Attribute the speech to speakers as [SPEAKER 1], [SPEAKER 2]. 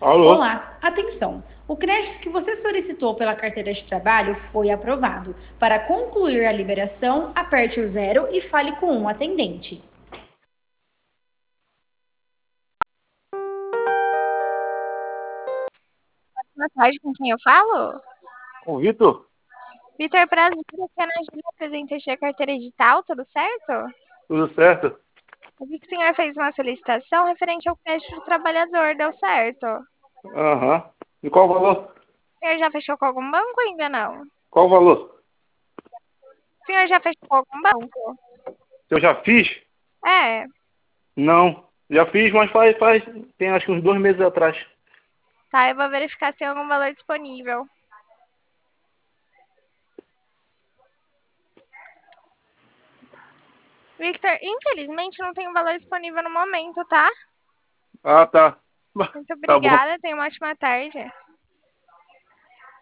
[SPEAKER 1] Alô?
[SPEAKER 2] Olá, atenção! O crédito que você solicitou pela carteira de trabalho foi aprovado. Para concluir a liberação, aperte o zero e fale com um atendente.
[SPEAKER 3] Boa tarde, com quem eu falo?
[SPEAKER 1] Com o Vitor?
[SPEAKER 3] Vitor, prazer, aqui é a Ana Júlia, representante da carteira digital, tudo certo?
[SPEAKER 1] Tudo certo?
[SPEAKER 3] Eu vi que o senhor fez uma solicitação referente ao crédito do trabalhador, deu certo?
[SPEAKER 1] Aham. E qual o valor?
[SPEAKER 3] O senhor já fechou com algum banco ou ainda não?
[SPEAKER 1] Qual o valor?
[SPEAKER 3] O senhor já fechou com algum banco?
[SPEAKER 1] Eu já fiz?
[SPEAKER 3] É,
[SPEAKER 1] Não. Já fiz, mas tem acho que uns 2 meses atrás.
[SPEAKER 3] tá, eu vou verificar se tem algum valor disponível. Victor, infelizmente não tem um valor disponível no momento, tá?
[SPEAKER 1] Ah, tá.
[SPEAKER 3] Muito
[SPEAKER 1] Tá bom.
[SPEAKER 3] obrigada, tenha uma ótima tarde.